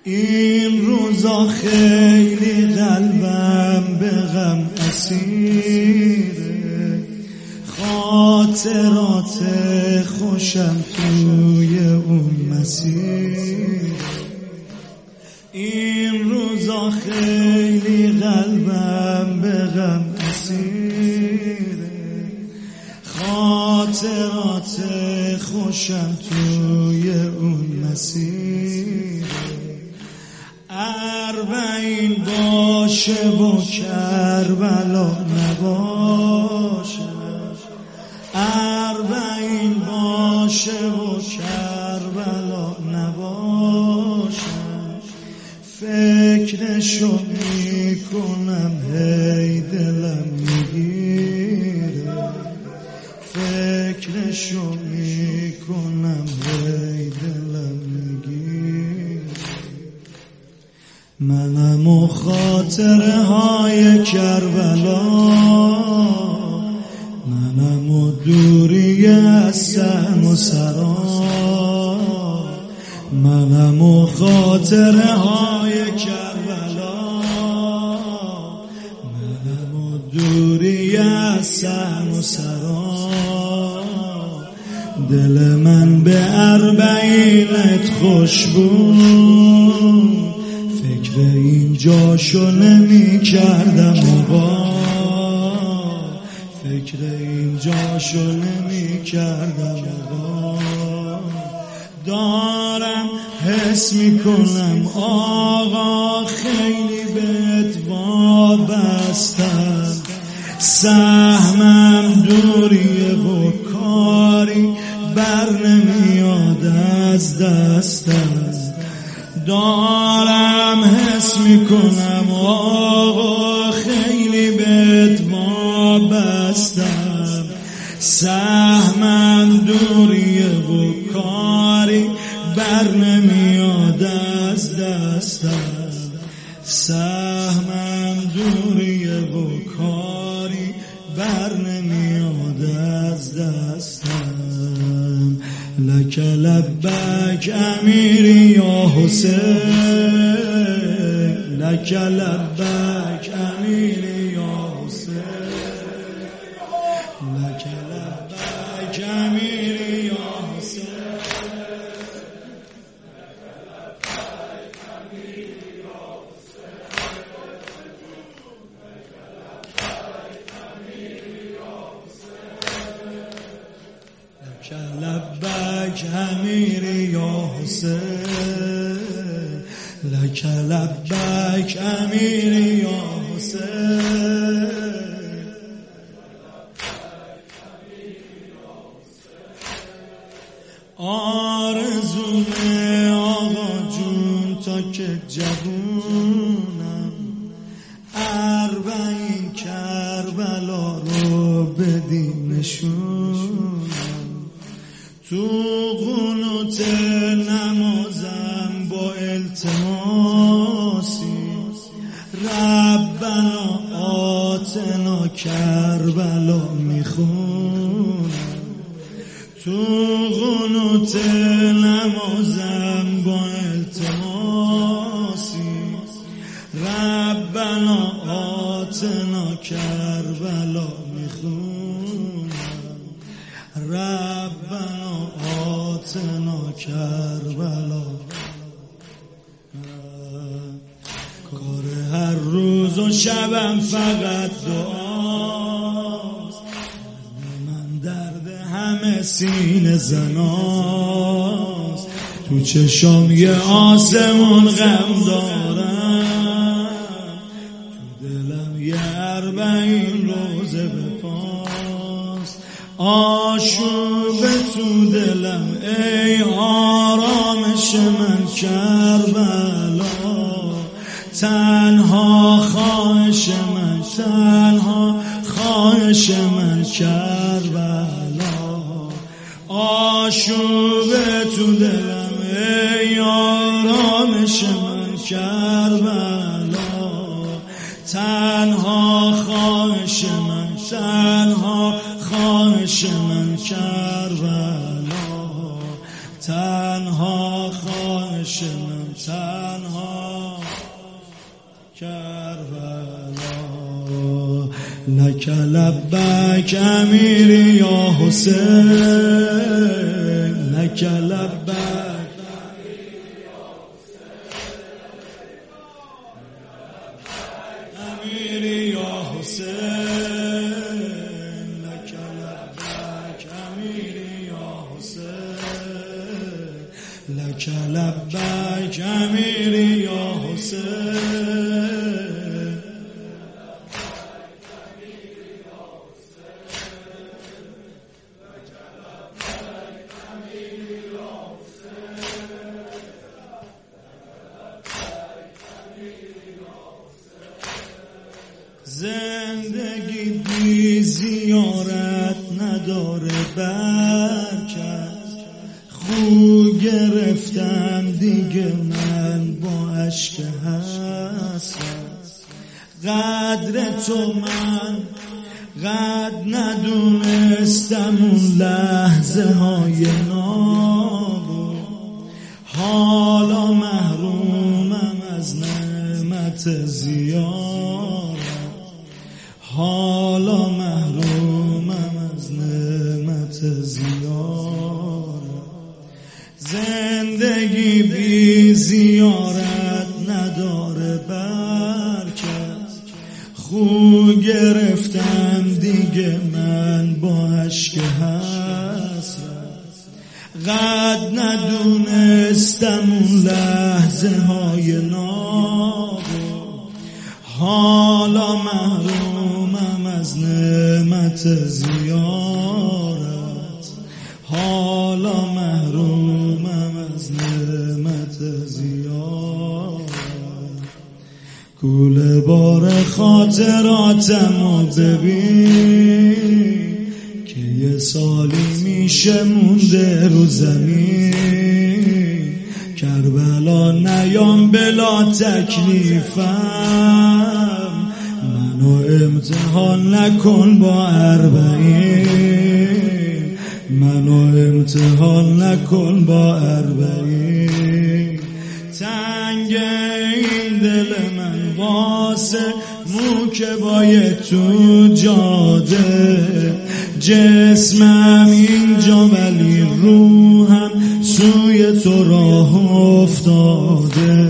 این روزا خیلی قلبم به غم اسیره، خاطرات خوشم توی اون مسیر. این روزا خیلی قلبم به غم اسیره، خاطرات خوشم توی اون مسیر. اربعین باشه و کربلا نباشه، اربعین باشه و کربلا نباشه. فکرشو میکنم هی دلم میگیره، فکرشو میکنم هی دلم میگیره. منم و خاطره های کربلا، منم و دوری از سهم و سرا، منم و خاطره های کربلا، منم و دوری از سهم و سرا. دل من به اربعینت خوش بود، فکر این جاشو نمی کردم آقا، فکر این جاشو نمی کردم آقا. دارم حس میکنم آقا خیلی بهت وابستم، سهمم دوریه و کاری بر نمیاد از دستم. دارم حس میکنم آقا خیلی بهت وابستم، سهمم دوریه و کاری بر نمیاد از دستم، سهمم دوریه و کاری بر نمیاد از دستم. لک لبک امیری یا حسین، لک لبک امیری یا حسین، لک لبک امیری یا حسین، لک لبک امیری یا حسین، لک لبک امیری یا حسین. آرزومه آقا جون تا که جوونم، اربعین کربلا رو بدین نشونم. تو قنوت نمازم با التماسی، ربنا آتنا کربلا میخونم. تو قنوت نمازم با التماسی، ربنا آتنا کربلا میخونم، ربنا آتنا کربلا. کار هر روز و شبم فقط دعاست، من درد همه سینه زناست. تو چشام یه آسمون غم دارم، تو دلم یه اربعین روزه به پاست. آشوب تو دلم ای آرامش من کربلا، تنها خواهش من، تنها خواهش من کربلا. آشوب تو دلم ای آرامش من کربلا، تنها خواهش من، تنها خواهش من کربلا، تنها خواهش من. تنها کربلا لک لبک امیری یا حسین لک لبک امیری یا حسین لک لبک امیری یا حسین لک لبک امیری یا حسین زندگی بی زیارت نداره برکت خو گرفتم دیگه من با عشق حسرت قدر تو من قد ندونستم اون لحظه های نابود حالا محرومم از نعمت زیارت حالا محرومم از نعمت زیارت زندگی بی زیارت نداره برکت خو گرفتم دیگه من با عشق حسرت قد ندونستم اون لحظه های نابود حالا محرومم از نعمت زیارت حالا محرومم از نعمت زیارت کوله بار خاطراتمو ببین که یه سالی میشه مونده رو زمین کربلا نیام بلا تکلیفم منو امتحان نکن با 40 منو امتحان نکن با 40 تنگ این دل من واسه موکبای تو جاده جسمم اینجا ولی روحم سوی تو راه افتاده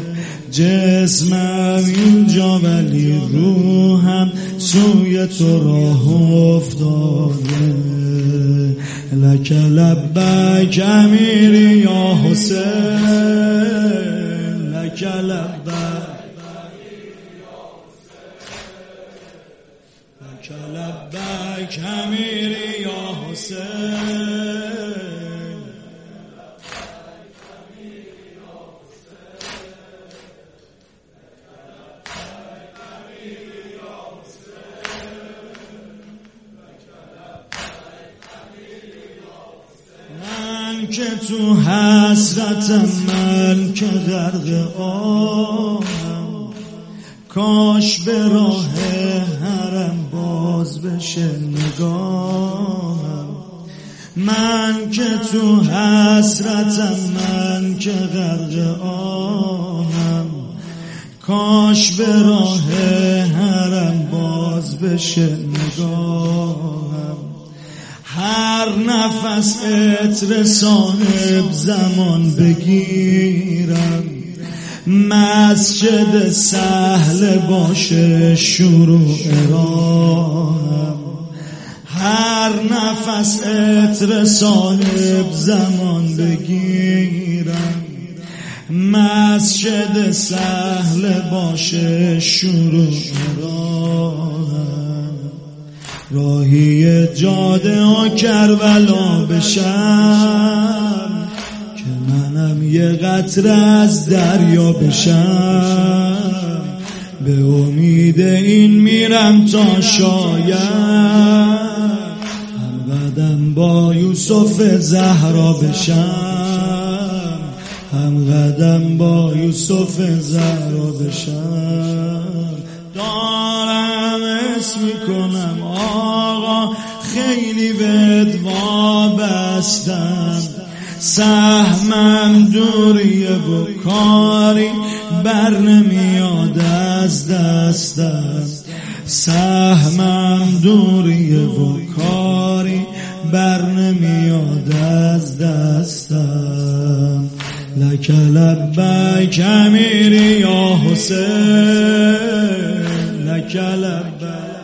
جسمم اینجا ولی روحم سوی تو راه افتاده لک لبک امیری یا حسین لک لبک لک لبک امیری یا حسین من که تو حسرتم من که غرق آهم کاش به راه حرم باز بشه نگاهم من که تو حسرتم من که غرق آهم کاش به راه حرم باز بشه نگاهم هر نفس عطر صاحب زمان بگیرم مسجد سهل باشه شروع راهم هر نفس عطر صاحب زمان بگیرم مسجد سهل باشه شروع راهم راهی جاده ها کربلا بشم که منم یه قطره از دریا بشم به امید این میرم تا شاید هم قدم با یوسف زهرا بشم هم قدم با یوسف زهرا بشم دارم اسم میکنم آقا خیلی بهت وابستم سهمم دوریه و کاری بر نمیاد از دستم، سهمم دوریه و کاری بر نمیاد از دستم. لک لبیک امیری یا حسین، لک لبیک